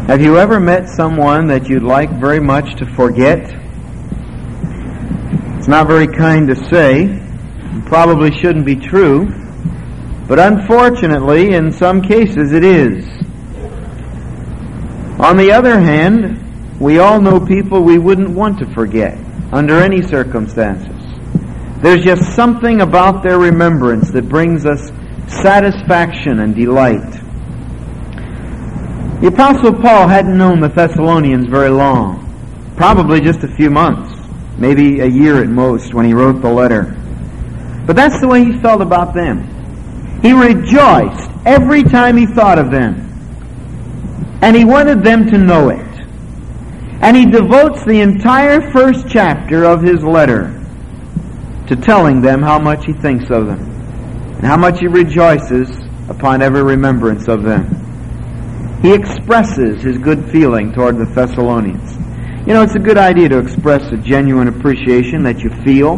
Have you ever met someone that you'd like very much to forget? It's not very kind to say. It probably shouldn't be true. But unfortunately, in some cases, it is. On the other hand, we all know people we wouldn't want to forget under any circumstances. There's just something about their remembrance that brings us satisfaction and delight. The Apostle Paul hadn't known the Thessalonians very long, probably just a few months, maybe a year at most when he wrote the letter. But that's the way he felt about them. He rejoiced every time he thought of them, and he wanted them to know it. And he devotes the entire first chapter of his letter to telling them how much he thinks of them and how much he rejoices upon every remembrance of them. He expresses his good feeling toward the Thessalonians. You know, it's a good idea to express a genuine appreciation that you feel.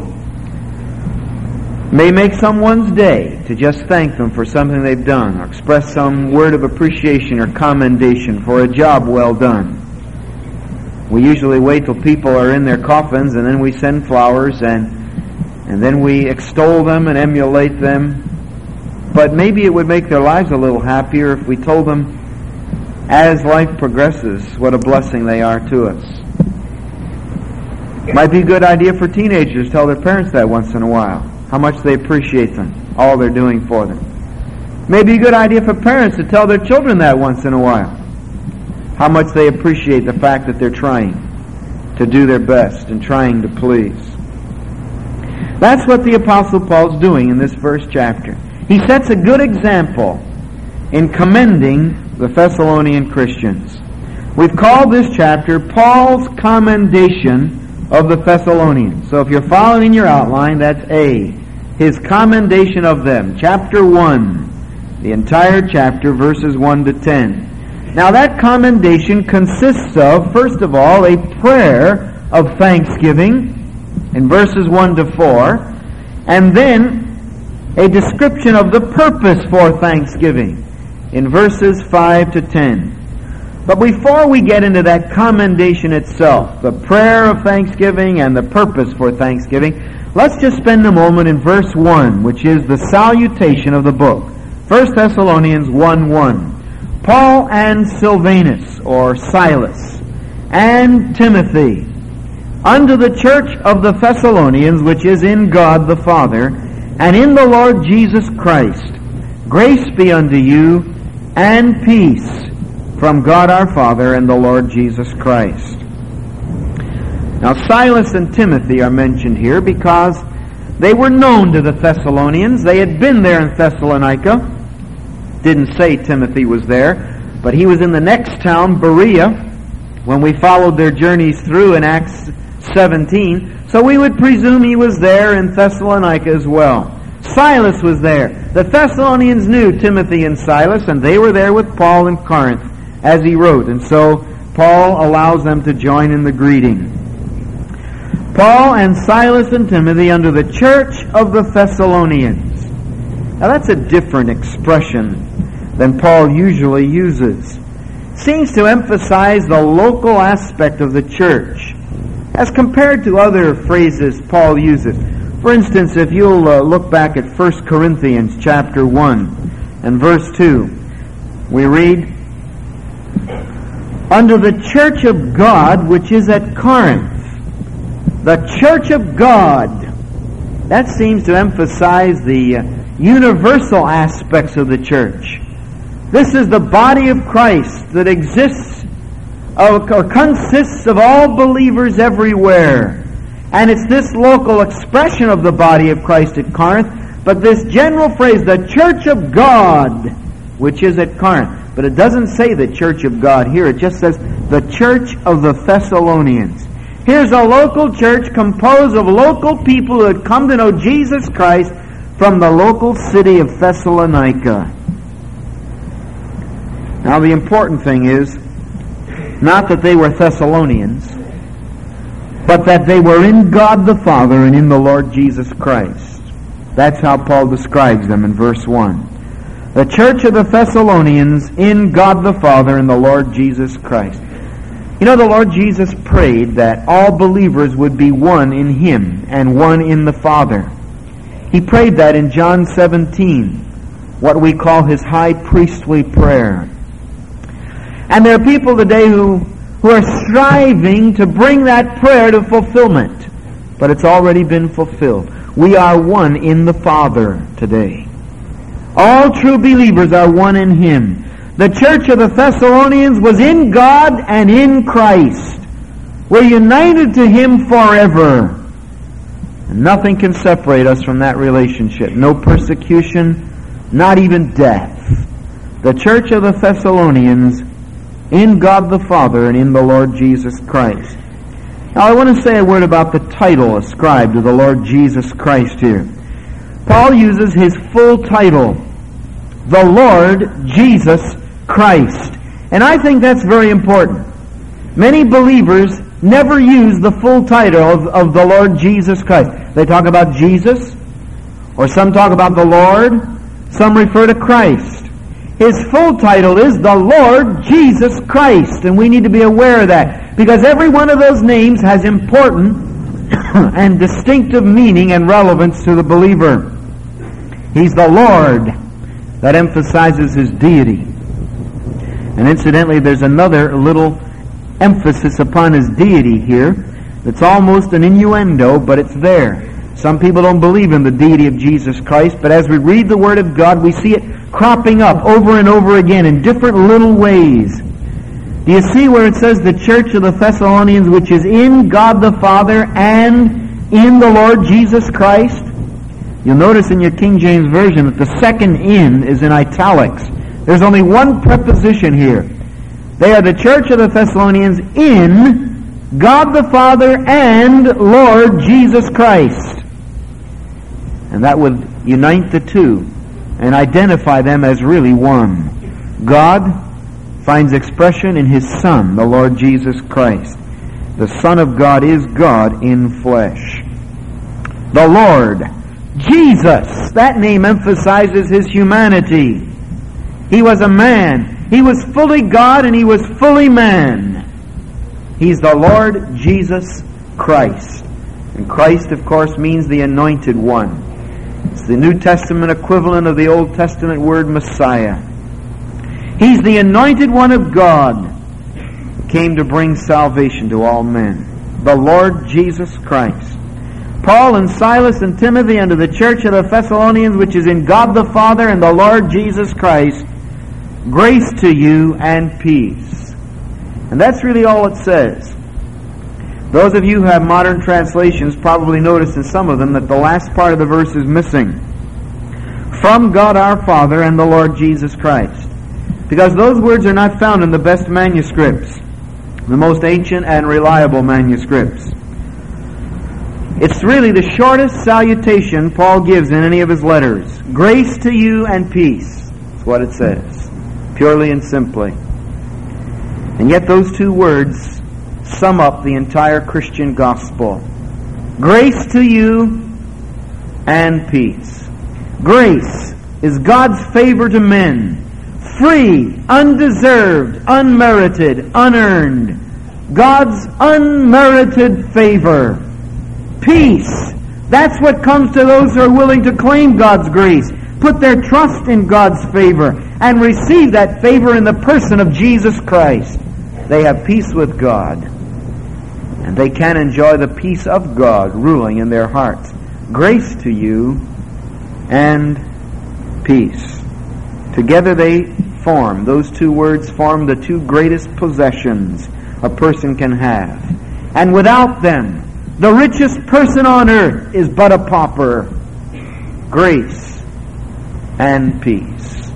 It may make someone's day to just thank them for something they've done, or express some word of appreciation or commendation for a job well done. We usually wait till people are in their coffins, and then we send flowers, and then we extol them and emulate them. But maybe it would make their lives a little happier if we told them, as life progresses, what a blessing they are to us. Might be a good idea for teenagers to tell their parents that once in a while, how much they appreciate them, all they're doing for them. Maybe a good idea for parents to tell their children that once in a while, how much they appreciate the fact that they're trying to do their best and trying to please. That's what the Apostle Paul's doing in this first chapter. He sets a good example in commending the Thessalonian Christians. We've called this chapter Paul's commendation of the Thessalonians. So if you're following in your outline, that's A, his commendation of them. Chapter 1, the entire chapter, verses 1 to 10. Now that commendation consists of, first of all, a prayer of thanksgiving in verses 1 to 4, and then a description of the purpose for thanksgiving in verses 5 to 10. But before we get into that commendation itself, the prayer of thanksgiving and the purpose for thanksgiving, let's just spend a moment in verse 1, which is the salutation of the book. 1 Thessalonians 1:1. Paul and Silvanus, or Silas, and Timothy, unto the church of the Thessalonians, which is in God the Father, and in the Lord Jesus Christ, grace be unto you, and peace from God our Father and the Lord Jesus Christ. Now Silas and Timothy are mentioned here because they were known to the Thessalonians. They had been there in Thessalonica. Didn't say Timothy was there, but he was in the next town, Berea, when we followed their journeys through in Acts 17. So we would presume he was there in Thessalonica as well. Silas was there. The Thessalonians knew Timothy and Silas, and they were there with Paul in Corinth as he wrote. And so Paul allows them to join in the greeting. Paul and Silas and Timothy unto the church of the Thessalonians. Now that's a different expression than Paul usually uses. It seems to emphasize the local aspect of the church as compared to other phrases Paul uses. For instance, if you'll look back at 1 Corinthians chapter 1 and verse 2, we read, unto the church of God which is at Corinth. The church of God. That seems to emphasize the universal aspects of the church. This is the body of Christ that exists or consists of all believers everywhere. And it's this local expression of the body of Christ at Corinth, but this general phrase, the church of God, which is at Corinth. But it doesn't say the church of God here. It just says the church of the Thessalonians. Here's a local church composed of local people who had come to know Jesus Christ from the local city of Thessalonica. Now the important thing is not that they were Thessalonians, but that they were in God the Father and in the Lord Jesus Christ. That's how Paul describes them in verse 1. The church of the Thessalonians in God the Father and the Lord Jesus Christ. You know, the Lord Jesus prayed that all believers would be one in Him and one in the Father. He prayed that in John 17, what we call His high priestly prayer. And there are people today who are striving to bring that prayer to fulfillment. But it's already been fulfilled. We are one in the Father today. All true believers are one in Him. The church of the Thessalonians was in God and in Christ. We're united to Him forever. And nothing can separate us from that relationship. No persecution, not even death. The church of the Thessalonians in God the Father and in the Lord Jesus Christ. Now I want to say a word about the title ascribed to the Lord Jesus Christ here. Paul uses his full title, the Lord Jesus Christ. And I think that's very important. Many believers never use the full title of the Lord Jesus Christ. They talk about Jesus, or some talk about the Lord, some refer to Christ. His full title is the Lord Jesus Christ, and we need to be aware of that, because every one of those names has important and distinctive meaning and relevance to the believer. He's the Lord. That emphasizes His deity. And incidentally, there's another little emphasis upon His deity here that's almost an innuendo, but it's there. Some people don't believe in the deity of Jesus Christ, but as we read the Word of God, we see it cropping up over and over again in different little ways. Do you see where it says the church of the Thessalonians, which is in God the Father and in the Lord Jesus Christ? You'll notice in your King James Version that the second "in" is in italics. There's only one preposition here. They are the church of the Thessalonians in God the Father and Lord Jesus Christ. And that would unite the two and identify them as really one. God finds expression in His Son, the Lord Jesus Christ. The Son of God is God in flesh. The Lord Jesus, that name emphasizes His humanity. He was a man. He was fully God and He was fully man. He's the Lord Jesus Christ. And Christ, of course, means the Anointed One. It's the New Testament equivalent of the Old Testament word Messiah. He's the Anointed One of God, who came to bring salvation to all men. The Lord Jesus Christ. Paul and Silas and Timothy unto the church of the Thessalonians, which is in God the Father and the Lord Jesus Christ, grace to you and peace. And that's really all it says. Those of you who have modern translations probably noticed in some of them that the last part of the verse is missing. From God our Father and the Lord Jesus Christ. Because those words are not found in the best manuscripts, the most ancient and reliable manuscripts. It's really the shortest salutation Paul gives in any of his letters. Grace to you and peace. That's what it says. Purely and simply. And yet those two words sum up the entire Christian gospel. Grace to you and peace. Grace is God's favor to men. Free, undeserved, unmerited, unearned. God's unmerited favor. Peace. That's what comes to those who are willing to claim God's grace, put their trust in God's favor, and receive that favor in the person of Jesus Christ. They have peace with God, and they can enjoy the peace of God ruling in their hearts. Grace to you and peace. Together those two words form the two greatest possessions a person can have. And without them, the richest person on earth is but a pauper. Grace and peace.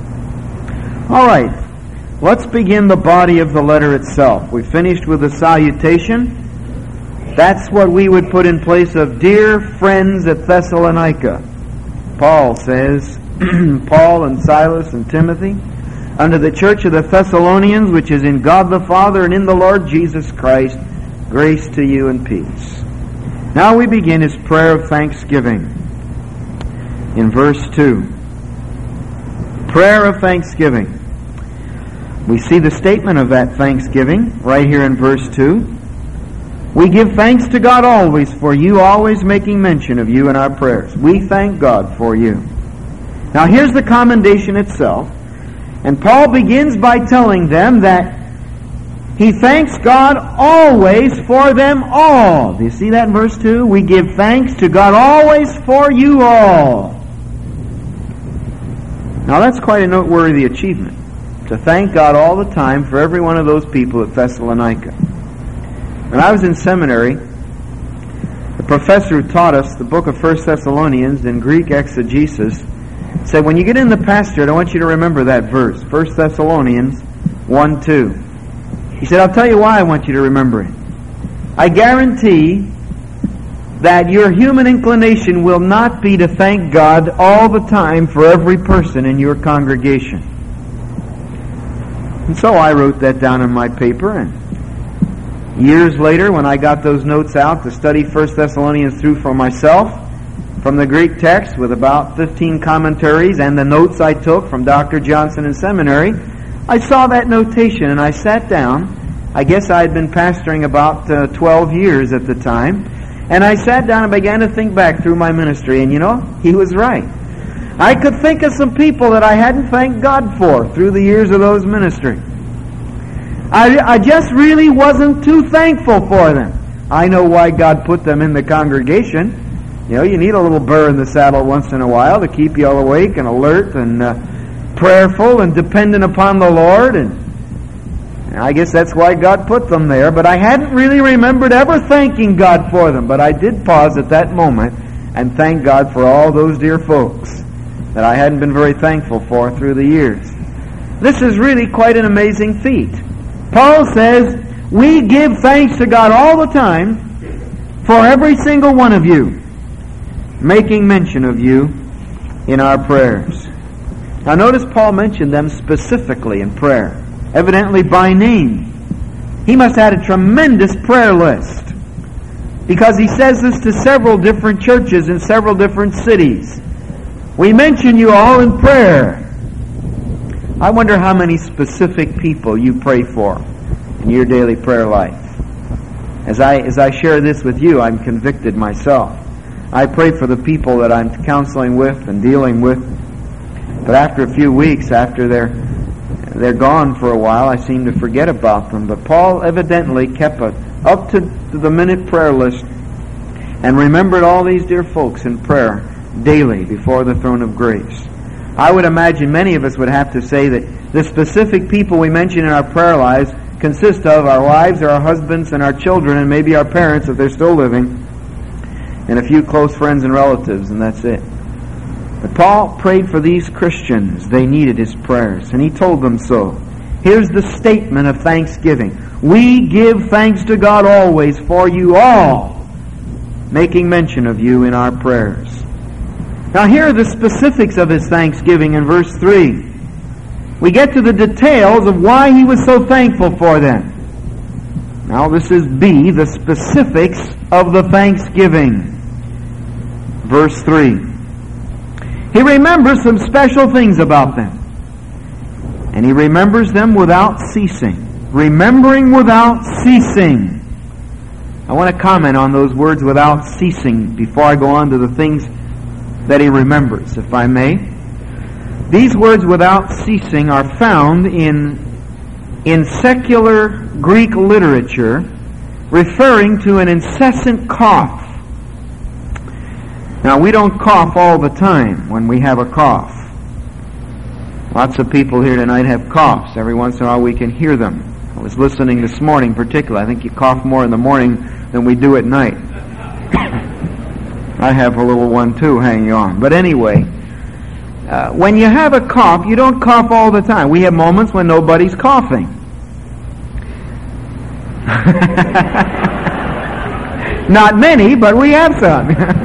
All right, let's begin the body of the letter itself. We finished with the salutation. That's what we would put in place of dear friends at Thessalonica. Paul says, Paul and Silas and Timothy, unto the church of the Thessalonians, which is in God the Father and in the Lord Jesus Christ, grace to you and peace. Now we begin his prayer of thanksgiving in verse 2. prayer of thanksgiving. We see the statement of that thanksgiving right here in verse 2. We give thanks to God always for you, always making mention of you in our prayers. We thank God for you. Now here's the commendation itself. And Paul begins by telling them that he thanks God always for them all. Do you see that in verse 2? We give thanks to God always for you all. Now that's quite a noteworthy achievement, to thank God all the time for every one of those people at Thessalonica. When I was in seminary, the professor who taught us the book of 1 Thessalonians in Greek exegesis said, when you get in the pastorate, I want you to remember that verse, 1 Thessalonians 1:2. He said, I'll tell you why I want you to remember it. I guarantee that your human inclination will not be to thank God all the time for every person in your congregation. And so I wrote that down in my paper, and years later, when I got those notes out to study 1 Thessalonians through for myself, from the Greek text with about 15 commentaries and the notes I took from Dr. Johnson in seminary, I saw that notation and I sat down. I guess I had been pastoring about 12 years at the time. And I sat down and began to think back through my ministry. And you know, he was right. I could think of some people that I hadn't thanked God for through the years of those ministry. I just really wasn't too thankful for them. I know why God put them in the congregation. You know, you need a little burr in the saddle once in a while to keep you all awake and alert and prayerful and dependent upon the Lord. And I guess that's why God put them there. But I hadn't really remembered ever thanking God for them. But I did pause at that moment and thank God for all those dear folks that I hadn't been very thankful for through the years. This is really quite an amazing feat. Paul says, we give thanks to God all the time for every single one of you, making mention of you in our prayers. Now notice Paul mentioned them specifically in prayer, evidently by name. He must have had a tremendous prayer list, because he says this to several different churches in several different cities. We mention you all in prayer. I wonder how many specific people you pray for in your daily prayer life. As I share this with you, I'm convicted myself. I pray for the people that I'm counseling with and dealing with. But after a few weeks, after they're gone for a while, I seem to forget about them. But Paul evidently kept a up-to-the-minute prayer list and remembered all these dear folks in prayer daily before the throne of grace. I would imagine many of us would have to say that the specific people we mention in our prayer lives consist of our wives, our husbands, and our children, and maybe our parents if they're still living, and a few close friends and relatives, and that's it. But Paul prayed for these Christians. They needed his prayers, and he told them so. Here's the statement of thanksgiving. We give thanks to God always for you all, making mention of you in our prayers. Now here are the specifics of his thanksgiving in verse 3. We get to the details of why he was so thankful for them. Now this is B, the specifics of the thanksgiving. Verse 3. He remembers some special things about them. And he remembers them without ceasing. Remembering without ceasing. I want to comment on those words without ceasing before I go on to the things that he remembers, if I may. These words without ceasing are found in secular Greek literature referring to an incessant cough. Now, we don't cough all the time when we have a cough. Lots of people here tonight have coughs. Every once in a while we can hear them. I was listening this morning particularly. I think you cough more in the morning than we do at night. I have a little one too hanging on. But anyway, when you have a cough, you don't cough all the time. We have moments when nobody's coughing. Not many, but we have some.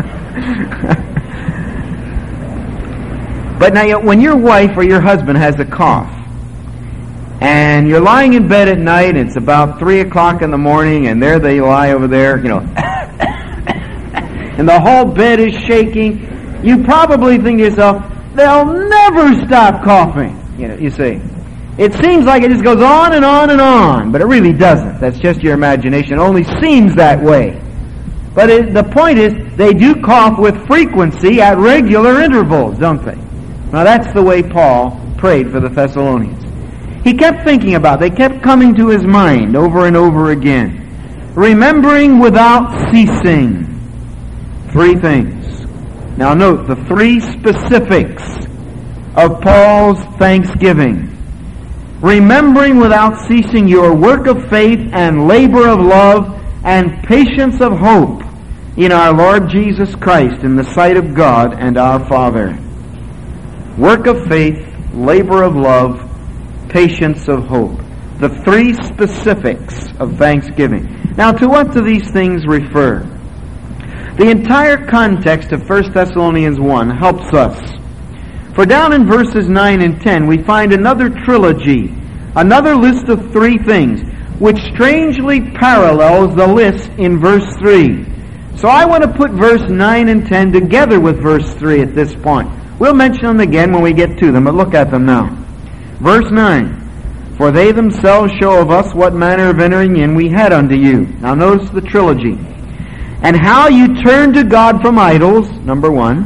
But now, when your wife or your husband has a cough, and you're lying in bed at night, and it's about 3 o'clock in the morning, and there they lie over there, you know, and the whole bed is shaking, you probably think to yourself, they'll never stop coughing. You see. It seems like it just goes on and on and on, but it really doesn't. That's just your imagination. It only seems that way. But the point is, they do cough with frequency at regular intervals, don't they? Now that's the way Paul prayed for the Thessalonians. He kept thinking about it. They kept coming to his mind over and over again. Remembering without ceasing. 3 things. Now note the 3 specifics of Paul's thanksgiving. Remembering without ceasing your work of faith and labor of love and patience of hope in our Lord Jesus Christ in the sight of God and our Father. Work of faith, labor of love, patience of hope. The 3 specifics of thanksgiving. Now, to what do these things refer? The entire context of 1 Thessalonians 1 helps us. For down in verses 9 and 10, we find another trilogy, another list of 3 things, which strangely parallels the list in verse 3. So I want to put verse 9 and 10 together with verse 3 at this point. We'll mention them again when we get to them, but look at them now. Verse 9. For they themselves show of us what manner of entering in we had unto you. Now notice the trilogy. And how you turned to God from idols, number 1.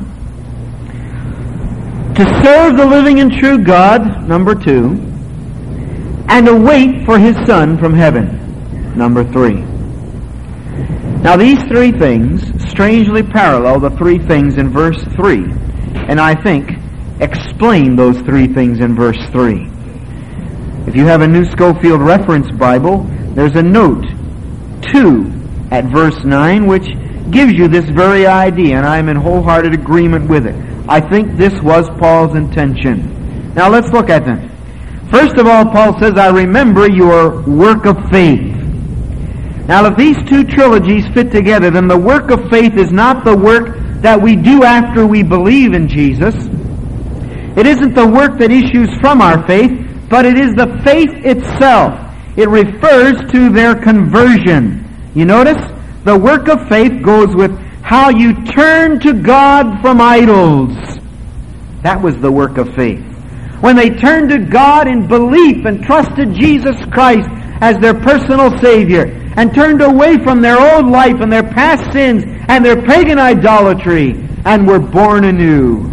To serve the living and true God, number 2. And to wait for His Son from heaven, number 3. Now these 3 things strangely parallel the 3 things in verse 3. And I think explain those 3 things in verse 3. If you have a New Schofield Reference Bible, there's a note 2 at verse 9 which gives you this very idea, and I am in wholehearted agreement with it. I think this was Paul's intention. Now let's look at them. First of all, Paul says, I remember your work of faith. Now if these 2 trilogies fit together, then the work of faith is not the work that we do after we believe in Jesus. It isn't the work that issues from our faith, but it is the faith itself. It refers to their conversion. You notice? The work of faith goes with how you turn to God from idols. That was the work of faith. When they turned to God in belief and trusted Jesus Christ as their personal Savior and turned away from their old life and their past sins and their pagan idolatry and were born anew.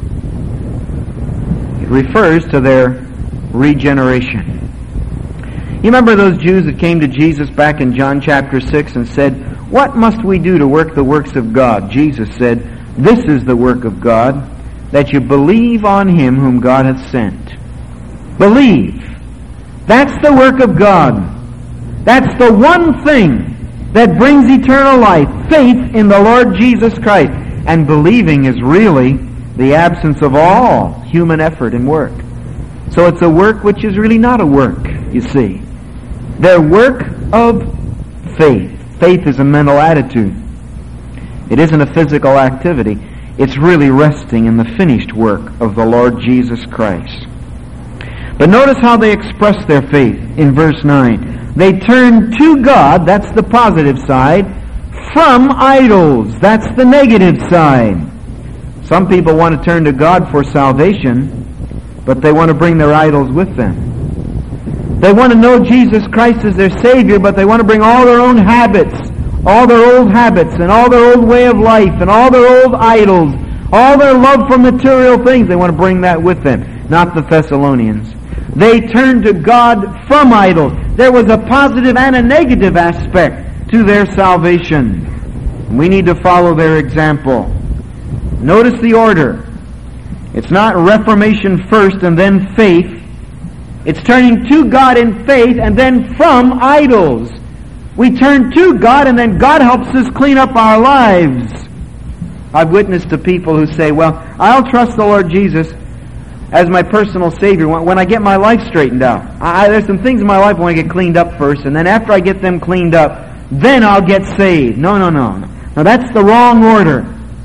It refers to their regeneration. You remember those Jews that came to Jesus back in John chapter 6 and said, what must we do to work the works of God? Jesus said, this is the work of God, that you believe on Him whom God hath sent. Believe. That's the work of God. That's the one thing that brings eternal life, faith in the Lord Jesus Christ. And believing is really the absence of all human effort and work. So it's a work which is really not a work, you see. They're work of faith. Faith is a mental attitude. It isn't a physical activity. It's really resting in the finished work of the Lord Jesus Christ. But notice how they express their faith in verse 9. They turn to God, that's the positive side, from idols, that's the negative side. Some people want to turn to God for salvation, but they want to bring their idols with them. They want to know Jesus Christ as their Savior, but they want to bring all their own habits, all their old habits, and all their old way of life, and all their old idols, all their love for material things. They want to bring that with them. Not the Thessalonians. They turned to God from idols. There was a positive and a negative aspect to their salvation. We need to follow their example. Notice the order. It's not reformation first and then faith. It's turning to God in faith and then from idols. We turn to God and then God helps us clean up our lives. I've witnessed to people who say, well, I'll trust the Lord Jesus as my personal Savior when I get my life straightened out. There's some things in my life I want to get cleaned up first, and then after I get them cleaned up, then I'll get saved. No. Now that's the wrong order.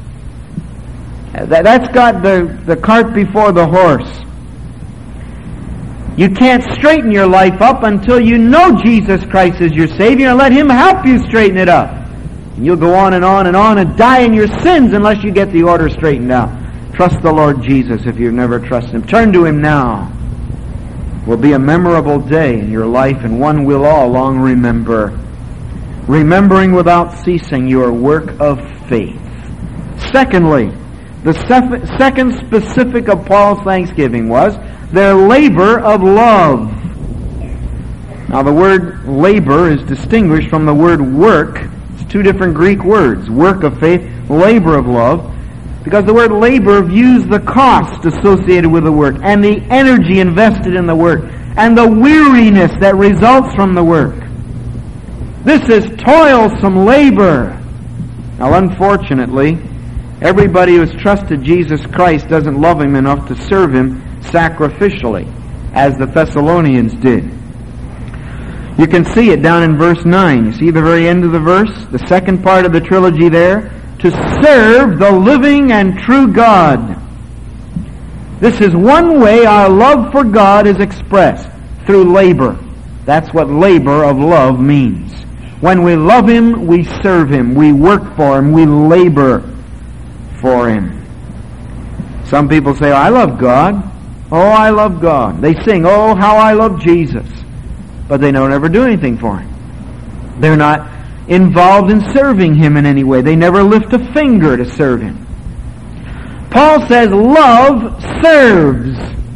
That's got the cart before the horse. You can't straighten your life up until you know Jesus Christ is your Savior and let Him help you straighten it up. And you'll go on and on and on and die in your sins unless you get the order straightened out. Trust the Lord Jesus if you've never trusted Him. Turn to Him now. It will be a memorable day in your life, and one we'll all long remember. Remembering without ceasing your work of faith. Secondly, the second specific of Paul's thanksgiving was their labor of love. Now the word labor is distinguished from the word work. It's two different Greek words. Work of faith, labor of love. Because the word labor views the cost associated with the work and the energy invested in the work and the weariness that results from the work. This is toilsome labor. Now unfortunately, everybody who has trusted Jesus Christ doesn't love Him enough to serve Him sacrificially, as the Thessalonians did. You can see it down in verse 9. You see the very end of the verse? The second part of the trilogy there. To serve the living and true God. This is one way our love for God is expressed, through labor. That's what labor of love means. When we love Him, we serve Him. We work for Him. We labor for Him. Some people say, I love God. Oh, I love God. They sing, oh, how I love Jesus. But they don't ever do anything for Him. They're not involved in serving Him in any way. They never lift a finger to serve Him. Paul says, love serves.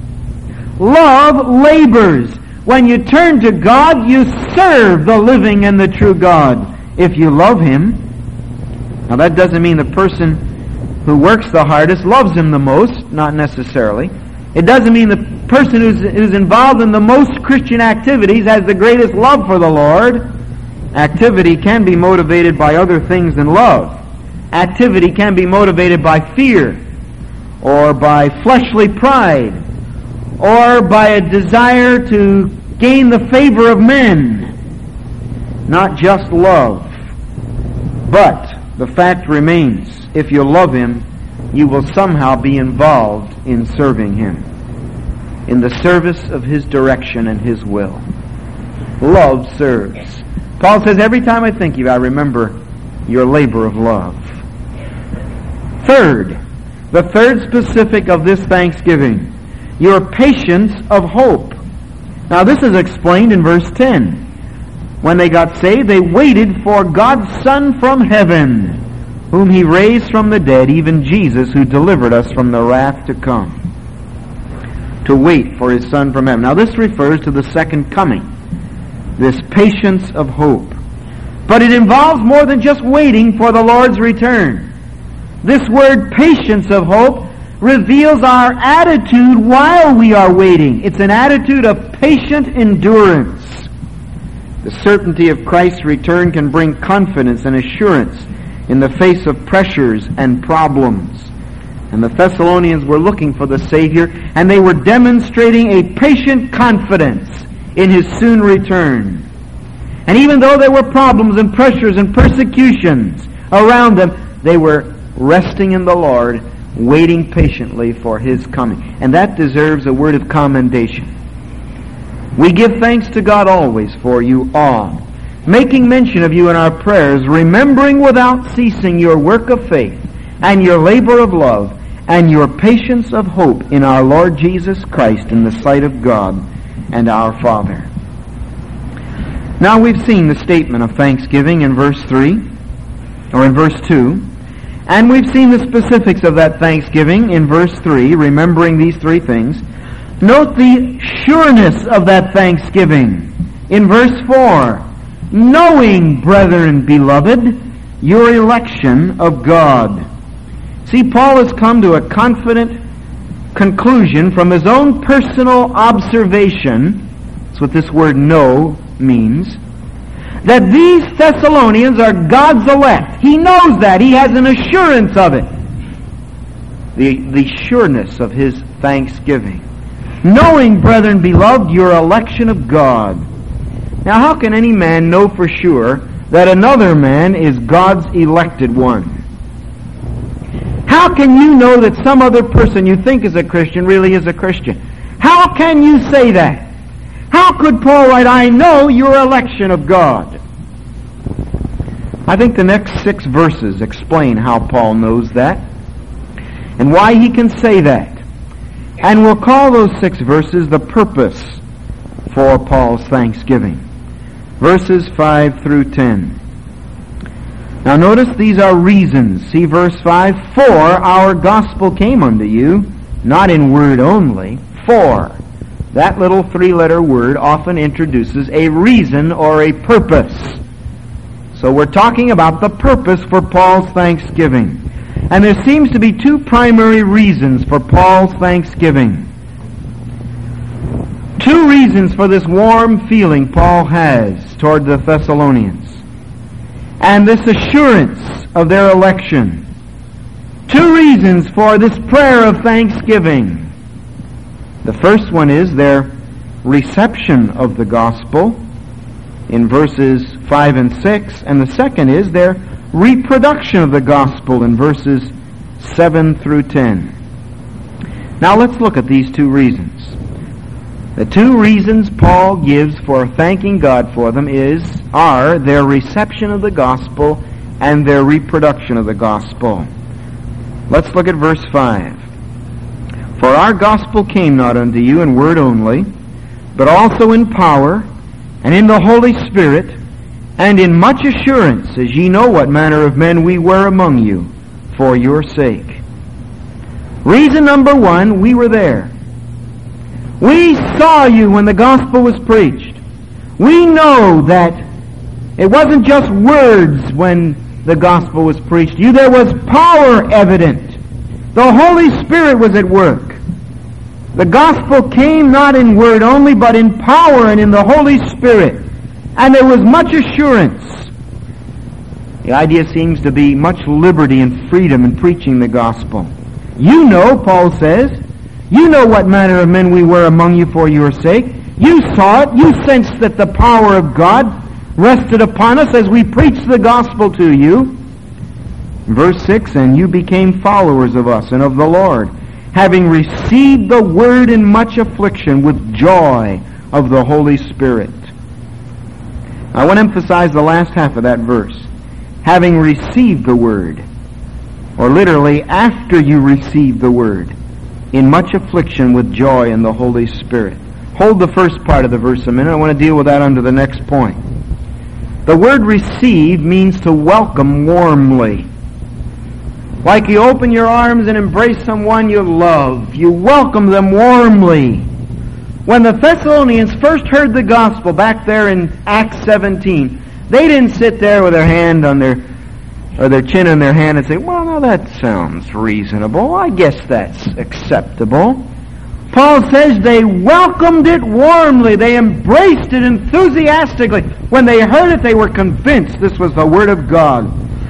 Love labors. When you turn to God, you serve the living and the true God. If you love Him. Now that doesn't mean the person who works the hardest loves Him the most. Not necessarily. It doesn't mean the person who's involved in the most Christian activities has the greatest love for the Lord. Activity can be motivated by other things than love. Activity can be motivated by fear, or by fleshly pride, or by a desire to gain the favor of men. Not just love. But the fact remains, if you love Him, you will somehow be involved in serving Him, in the service of His direction and His will. Love serves. Paul says, every time I think of you, I remember your labor of love. Third, the third specific of this thanksgiving, your patience of hope. Now this is explained in verse 10. When they got saved, they waited for God's Son from heaven, whom He raised from the dead, even Jesus, who delivered us from the wrath to come. To wait for His Son from heaven. Now this refers to the second coming. This patience of hope. But it involves more than just waiting for the Lord's return. This word patience of hope reveals our attitude while we are waiting. It's an attitude of patient endurance. The certainty of Christ's return can bring confidence and assurance in the face of pressures and problems. And the Thessalonians were looking for the Savior, and they were demonstrating a patient confidence in His soon return. And even though there were problems and pressures and persecutions around them, they were resting in the Lord, waiting patiently for His coming. And that deserves a word of commendation. We give thanks to God always for you all, making mention of you in our prayers, remembering without ceasing your work of faith and your labor of love and your patience of hope in our Lord Jesus Christ in the sight of God and our Father. Now we've seen the statement of thanksgiving in verse 3, or in verse 2, and we've seen the specifics of that thanksgiving in verse 3, remembering these three things. Note the sureness of that thanksgiving in verse 4, knowing, brethren beloved, your election of God. See, Paul has come to a confident conclusion from his own personal observation. That's what this word know means. That these Thessalonians are God's elect. He knows that. He has an assurance of it. The sureness of his thanksgiving. Knowing, brethren beloved, your election of God. Now how can any man know for sure that another man is God's elected one? How can you know that some other person you think is a Christian really is a Christian? How can you say that? How could Paul write, I know your election of God? I think the next 6 verses explain how Paul knows that. and why he can say that. And we'll call those 6 verses the purpose for Paul's thanksgiving. Verses 5 through 10. Now notice these are reasons. See verse 5. For our gospel came unto you, not in word only. For. That little 3-letter word often introduces a reason or a purpose. So we're talking about the purpose for Paul's thanksgiving. And there seems to be 2 primary reasons for Paul's thanksgiving. 2 reasons for this warm feeling Paul has toward the Thessalonians. And this assurance of their election. 2 reasons for this prayer of thanksgiving. The first one is their reception of the gospel in verses 5 and 6, and the second is their reproduction of the gospel in verses 7 through 10. Now let's look at these 2 reasons. The 2 reasons Paul gives for thanking God for them are their reception of the gospel and their reproduction of the gospel. Let's look at verse 5. For our gospel came not unto you in word only, but also in power, and in the Holy Spirit, and in much assurance, as ye know what manner of men we were among you, for your sake. Reason number 1, we were there. We saw you when the gospel was preached. We know that it wasn't just words when the gospel was preached. There was power evident. The Holy Spirit was at work. The gospel came not in word only, but in power and in the Holy Spirit. And there was much assurance. The idea seems to be much liberty and freedom in preaching the gospel. You know, Paul says, you know what manner of men we were among you for your sake. You saw it. You sensed that the power of God rested upon us as we preached the gospel to you. Verse 6, and you became followers of us and of the Lord, having received the word in much affliction with joy of the Holy Spirit. I want to emphasize the last half of that verse. Having received the word, or literally, after you received the word, in much affliction with joy in the Holy Spirit. Hold the first part of the verse a minute. I want to deal with that under the next point. The word receive means to welcome warmly. Like you open your arms and embrace someone you love. You welcome them warmly. When the Thessalonians first heard the gospel back there in Acts 17, they didn't sit there with their hand on their chin in their hand and say, well, now that sounds reasonable. I guess that's acceptable. Paul says they welcomed it warmly. They embraced it enthusiastically. When they heard it, they were convinced this was the Word of God.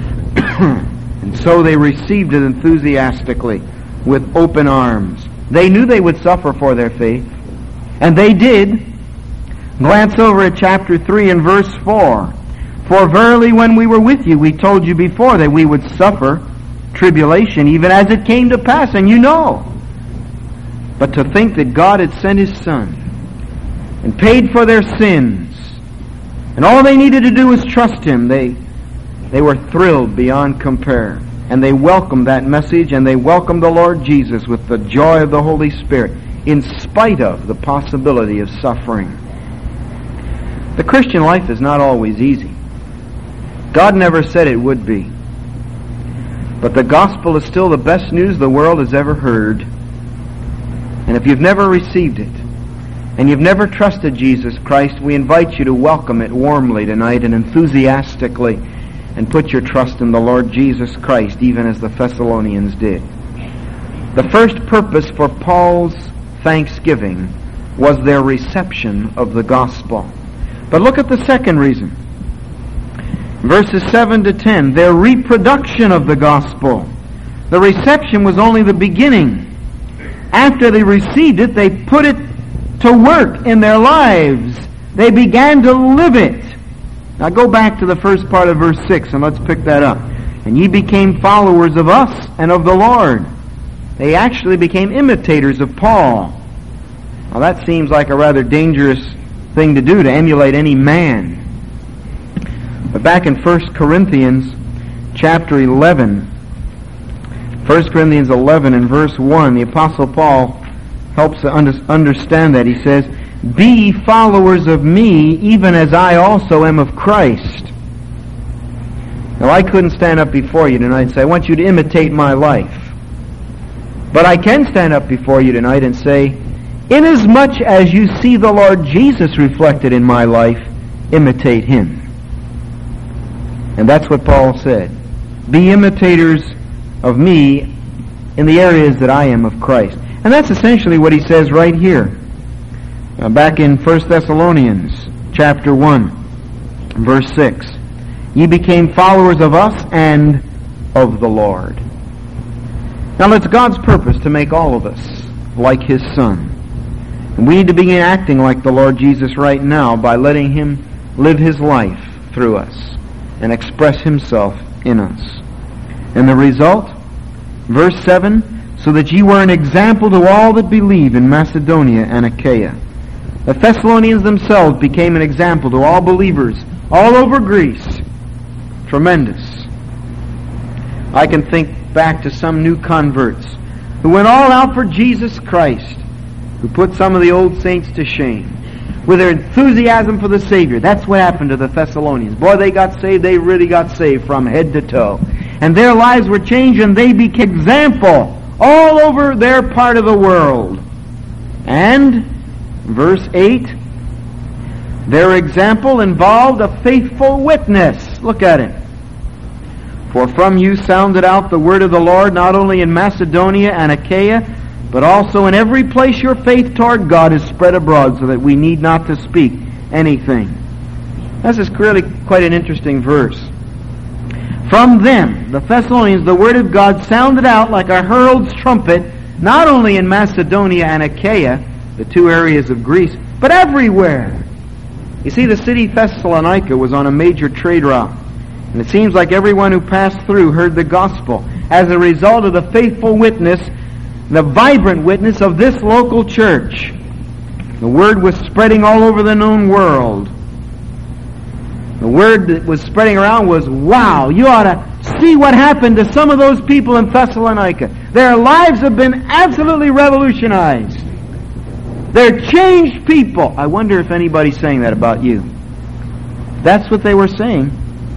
And so they received it enthusiastically with open arms. They knew they would suffer for their faith. And they did. Glance over at chapter 3 and verse 4. For verily when we were with you, we told you before that we would suffer tribulation, even as it came to pass, and you know. But to think that God had sent His Son and paid for their sins, and all they needed to do was trust Him, they were thrilled beyond compare. And they welcomed that message, and they welcomed the Lord Jesus with the joy of the Holy Spirit, in spite of the possibility of suffering. The Christian life is not always easy. God never said it would be. But the gospel is still the best news the world has ever heard. And if you've never received it, and you've never trusted Jesus Christ, we invite you to welcome it warmly tonight and enthusiastically, and put your trust in the Lord Jesus Christ, even as the Thessalonians did. The first purpose for Paul's thanksgiving was their reception of the gospel. But look at the second reason. Verses 7 to 10, their reproduction of the gospel. The reception was only the beginning. After they received it, they put it to work in their lives. They began to live it. Now go back to the first part of verse 6 and let's pick that up. And ye became followers of us and of the Lord. They actually became imitators of Paul. Now that seems like a rather dangerous thing to do, to emulate any man. But back in 1 Corinthians chapter 11, 1 Corinthians 11 and verse 1, the Apostle Paul helps to understand that. He says, "Be ye followers of me, even as I also am of Christ." Now, I couldn't stand up before you tonight and say, "I want you to imitate my life." But I can stand up before you tonight and say, "Inasmuch as you see the Lord Jesus reflected in my life, imitate Him." And that's what Paul said. Be imitators of me in the areas that I am of Christ. And that's essentially what he says right here. Back in 1 Thessalonians chapter 1, verse 6. "Ye became followers of us and of the Lord." Now it's God's purpose to make all of us like His Son. And we need to begin acting like the Lord Jesus right now by letting Him live His life through us and express Himself in us. And the result? Verse 7, "So that ye were an example to all that believe in Macedonia and Achaia." The Thessalonians themselves became an example to all believers all over Greece. Tremendous. I can think back to some new converts who went all out for Jesus Christ, who put some of the old saints to shame with their enthusiasm for the Savior. That's what happened to the Thessalonians. Boy, they got saved. They really got saved from head to toe. And their lives were changed, and they became example all over their part of the world. And, verse 8, their example involved a faithful witness. Look at it. "For from you sounded out the word of the Lord, not only in Macedonia and Achaia, but also in every place your faith toward God is spread abroad, so that we need not to speak anything." This is really quite an interesting verse. From them, the Thessalonians, the word of God sounded out like a herald's trumpet, not only in Macedonia and Achaia, the two areas of Greece, but everywhere. You see, the city Thessalonica was on a major trade route, and it seems like everyone who passed through heard the gospel as a result of the faithful witness, the vibrant witness of this local church. The word was spreading all over the known world. The word that was spreading around was, "Wow, you ought to see what happened to some of those people in Thessalonica. Their lives have been absolutely revolutionized. They're changed people." I wonder if anybody's saying that about you. That's what they were saying.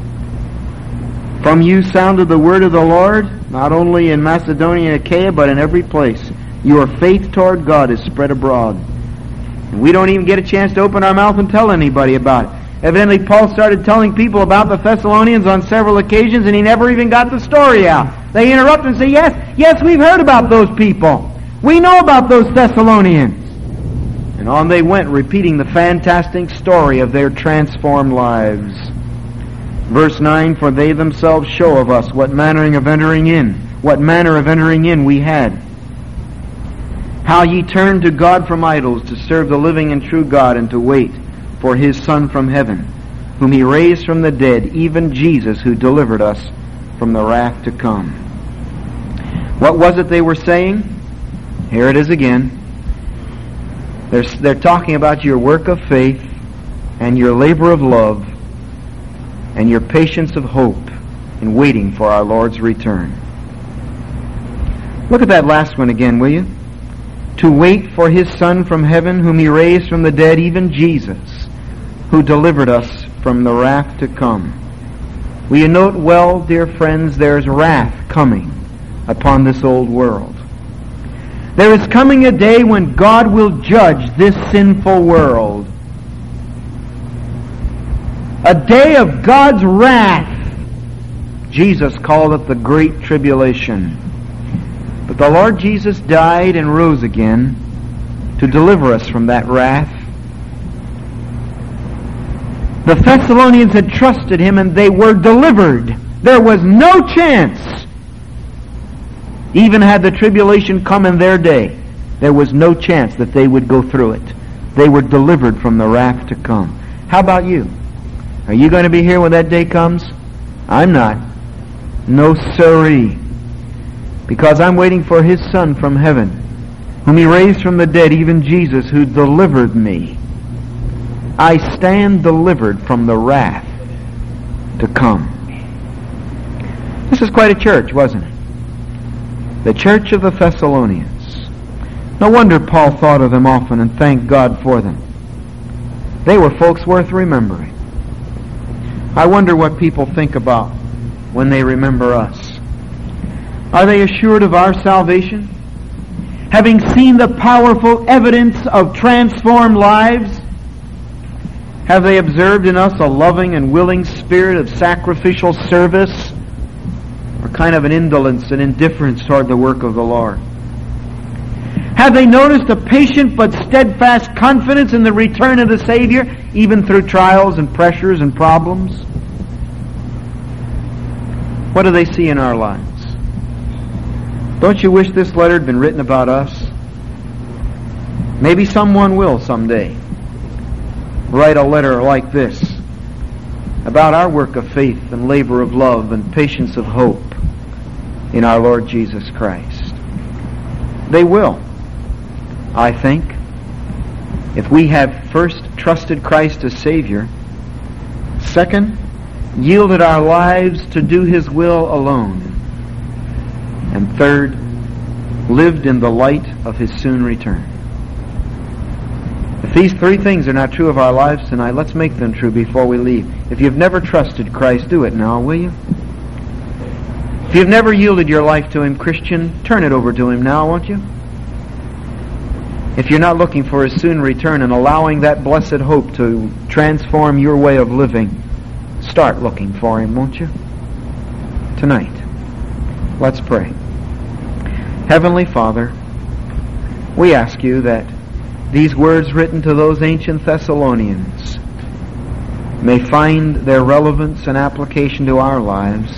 "From you sounded the word of the Lord, not only in Macedonia and Achaia, but in every place. Your faith toward God is spread abroad." And we don't even get a chance to open our mouth and tell anybody about it. Evidently, Paul started telling people about the Thessalonians on several occasions, and he never even got the story out. They interrupt and say, yes, we've heard about those people. We know about those Thessalonians. And on they went, repeating the fantastic story of their transformed lives. Verse 9, "For they themselves show of us what manner of entering in we had. How ye turned to God from idols to serve the living and true God, and to wait for His Son from heaven, whom He raised from the dead, even Jesus, who delivered us from the wrath to come." What was it they were saying? Here it is again. They're talking about your work of faith and your labor of love and your patience of hope in waiting for our Lord's return. Look at that last one again, will you? "To wait for His Son from heaven, whom He raised from the dead, even Jesus, who delivered us from the wrath to come." Will you note well, dear friends, there's wrath coming upon this old world. There is coming a day when God will judge this sinful world. A day of God's wrath. Jesus called it the Great Tribulation. But the Lord Jesus died and rose again to deliver us from that wrath. The Thessalonians had trusted Him, and they were delivered. There was no chance. Even had the tribulation come in their day, there was no chance that they would go through it. They were delivered from the wrath to come. How about you? Are you going to be here when that day comes? I'm not. No siree. Because I'm waiting for His Son from heaven, whom He raised from the dead, even Jesus, who delivered me. I stand delivered from the wrath to come. This is quite a church, wasn't it? The church of the Thessalonians. No wonder Paul thought of them often and thanked God for them. They were folks worth remembering. I wonder what people think about when they remember us. Are they assured of our salvation? Having seen the powerful evidence of transformed lives, have they observed in us a loving and willing spirit of sacrificial service, or kind of an indolence and indifference toward the work of the Lord? Have they noticed a patient but steadfast confidence in the return of the Savior, even through trials and pressures and problems? What do they see in our lives? Don't you wish this letter had been written about us? Maybe someone will someday write a letter like this about our work of faith and labor of love and patience of hope in our Lord Jesus Christ. They will, I think, if we have first trusted Christ as Savior, second, yielded our lives to do His will alone, and third, lived in the light of His soon return. If these three things are not true of our lives tonight, let's make them true before we leave. If you've never trusted Christ, do it now, will you? If you've never yielded your life to Him, Christian, turn it over to Him now, won't you? If you're not looking for His soon return and allowing that blessed hope to transform your way of living, start looking for Him, won't you? Tonight. Let's pray. Heavenly Father, we ask You that these words written to those ancient Thessalonians may find their relevance and application to our lives.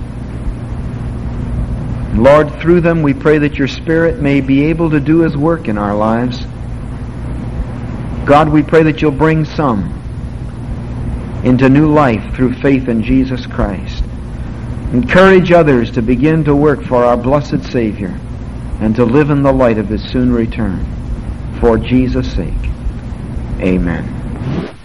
Lord, through them we pray that Your Spirit may be able to do His work in our lives. God, we pray that You'll bring some into new life through faith in Jesus Christ. Encourage others to begin to work for our blessed Savior and to live in the light of His soon return. For Jesus' sake, amen.